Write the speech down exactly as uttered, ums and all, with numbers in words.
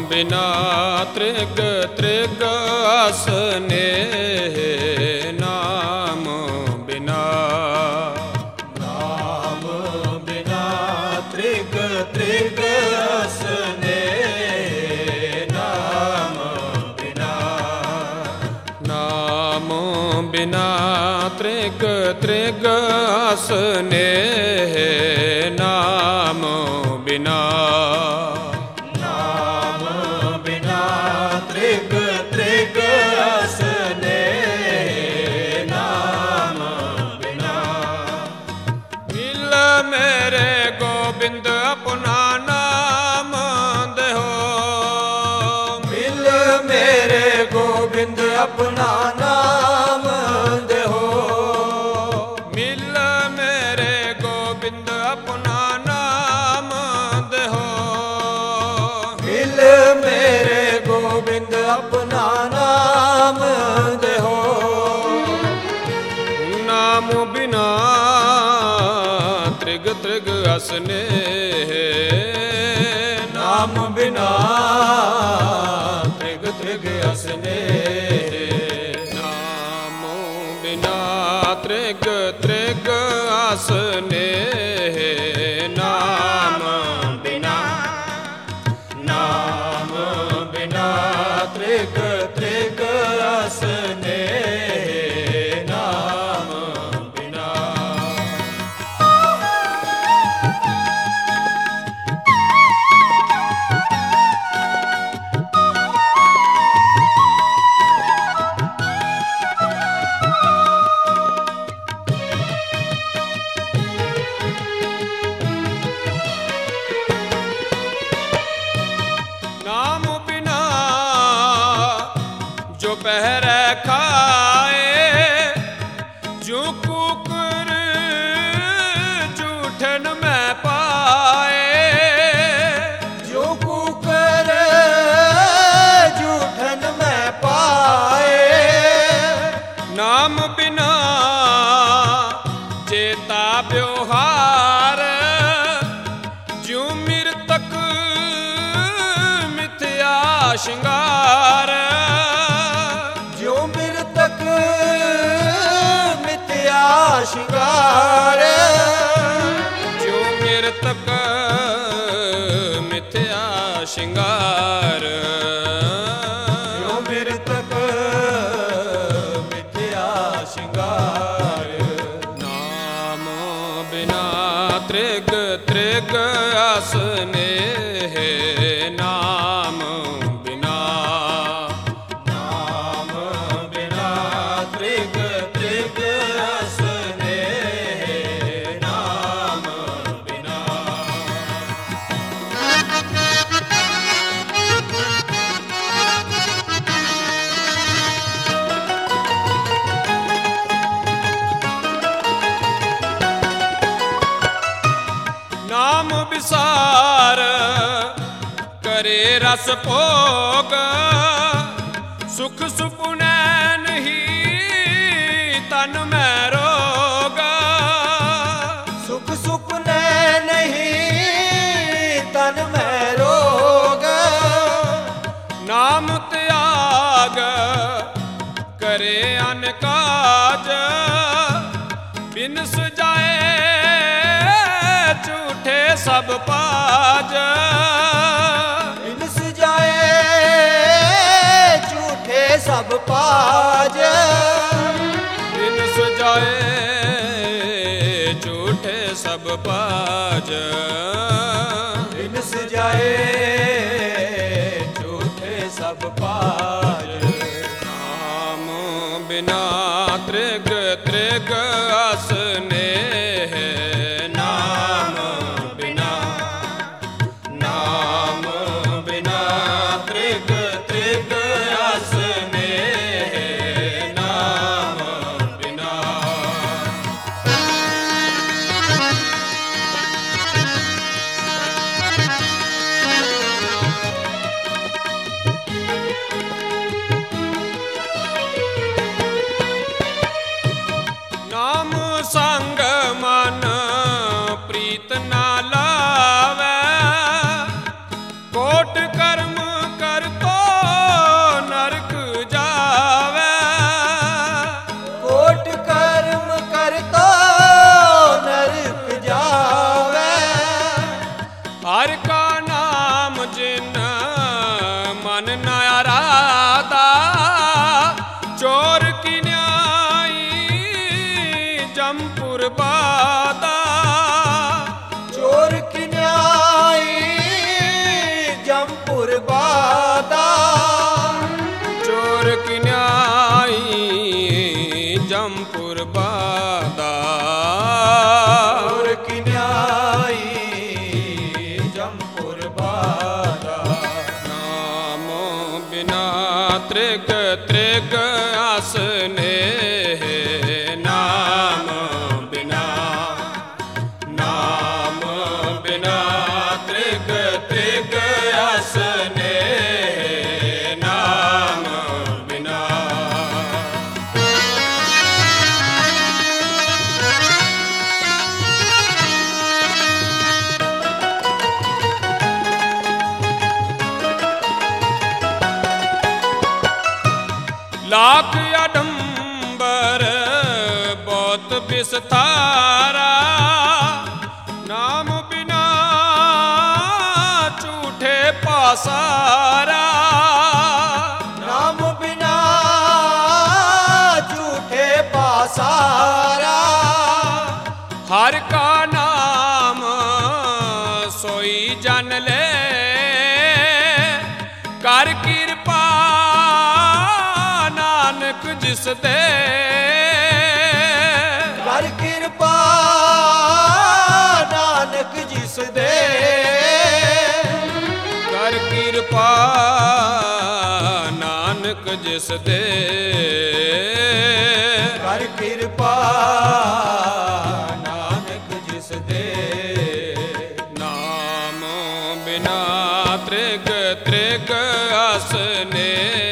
ਬਿਨਾ ਤ੍ਰਿਗ ਤ੍ਰਿਗ ਅਸਨੇਹ ਨਾਮ ਬਿਨਾ। ਨਾਮ ਬਿਨਾ ਤ੍ਰਿਗ ਤ੍ਰਿਗ ਅਸਨੇਹ ਨਾਮ ਬਿਨਾ। ਨਾਮ ਬਿਨਾ ਤ੍ਰਿਗ ਤ੍ਰਿਗ ਅਸਨੇਹ ਨਾਮ ਬਿਨਾ। ਨਾਮ ਬਿਨਾ ਤ੍ਰਿਗ ਤ੍ਰਿਗ ਅਸਨੇਹ ਨਾਮ ਬਿਨਾ। ਮਿਲ ਮੇਰੇ ਗੋਬਿੰਦ ਆਪਣਾ ਨਾਮ ਦੇਹੋ। ਮਿਲ ਮੇਰੇ ਗੋਬਿੰਦ ਆਪਣਾ ਨਾਮ ਦੇਹੋ। ਮਿਲ ਮੇਰੇ ਗੋਬਿੰਦ ਆਪਣਾ ਨਾਮ ਦੇਹੋ। ਮਿਲ ਮੇਰੇ ਗੋਬਿੰਦ ਆਪਣਾ ਨਾਮ ਦੇਹੋ। ਨਾਮ ਬਿਨਾ ਤ੍ਰਿਗ ਤ੍ਰਿਗ ਅਸਨੇਹ। ਨਾਮ ਬਿਨਾ ਤ੍ਰਿਗ ਤ੍ਰਿਗ ਅਸਨੇਹ। ਨਾਮ ਬਿਨਾ ਤ੍ਰਿਗ ਤ੍ਰਿਗ ਅਸਨੇਹ ਨਾਮ ਬਿਨਾ। ਨਾਮ ਬਿਨਾ ਤ੍ਰਿਗ ਤ੍ਰਿਗ ਅਸਨੇਹ ਨਾਮ ਬਿਨਾ। ਨਾਮ ਬਿਨਾ ਜੋ ਪਹਿਰੈ ਖਾਏ। ਜੋ ਕੁਕਰ ਝੂਠਨ ਮੈਂ ਪਾਏ। ਜੋ ਕੁਕਰ ਝੂਠਨ ਮੈਂ ਪਾਏ। ਨਾਮ ਬਿਨਾ ਚੇਤਾ ਵਿਵਹਾਰ। ਜਿਉ ਮਿਰਤਕ ਮਿਥਿਆ ਸ਼ਿੰਗਾਰ। ਜੋ ਮਿਰਤਕ ਮਿਥਿਆ ਸ਼ਿੰਗਾਰ। ਜਿਉ ਮਿਰਤਕ ਮਿਥਿਆ ਸ਼ਿੰਗਾਰ। ਜੋ ਮਿਰਤਕ ਮਿਥਿਆ ਸ਼ਿੰਗਾਰ। ਨਾਮ ਬਿਨਾ ਤ੍ਰਿਗ ਤ੍ਰਿਗ ਅਸਨੇਹ ਨਾਮ ਬਿਨਾ। ਨਾਮ ਬਿਨਾ ਤ੍ਰਿਗ ਤ੍ਰਿਗ ਅਸਨੇਹ ਨਾਮ ਬਿਨਾ। ਨਾਮ ਵਿਸਾਰ ਕਰੇ ਰਸ ਭੋਗ। ਸੁਖ ਸੁਪਨੈ ਨਹੀਂ ਤਨ ਮੈਂ ਰੋਗ। ਸੁਖ ਸੁਪਨੇ ਨਹੀਂ ਤਨ ਮੈਂ ਰੋਗ। ਨਾਮ ਤਿਆਗ ਕਰੇ ਅਨ ਕਾਜ। ਬਿਨ ਸਜਾਏ ਝੂਠੇ ਸਭ ਪਾਜ। ਬਿਨ ਸਜਾਏ ਝੂਠੇ ਸਭ ਪਾਜ। ਬਿਨ ਸਜਾਏ ਝੂਠੇ ਸਭ ਪਾਜ। ਬਿਨ ਸਜਾਏ ਝੂਠੇ ਸਭ ਪਾਜ। ਨਾਮ ਬਿਨਾ ਤ੍ਰਿਗ ਤ੍ਰਿਗ ਅਸਨੇਹ ਨਾਮ ਬਿਨਾ। ਨਾਮ ਬਿਨਾ ਤ੍ਰਿਗ ਤ੍ਰਿਗ ਅਸਨੇਹ ਨਾਮ ਬਿਨਾ। ਨਾਮ ਸੰਗ ਮਨ ਪ੍ਰੀਤ ਨਾ ਲਾਵੈ। ਕੋਟ ਕਰਮ मन नया राधा चोर की न्याई जमपुर बादा चोर की न्याई जमपुर बादा चोर की न्याई जमपुर बादा चोर की न्याई जमपुर बादा नाम बिना त्रिग त्रिग आसने नाम बिना नाम बिना त्रिग त्रिग आसने नाम बिना लाख आडंबर बहुत विस्तारा नाम बिना झूठे पासारा नाम बिना झूठे पासारा हर का नाम सोई जन ले कर कृपा नानक जिस दे कर कृपा नानक जिस दे कर कृपा नानक जिस दे कर कृपा नानक जिस दे नाम बिना त्रिग त्रिग आसने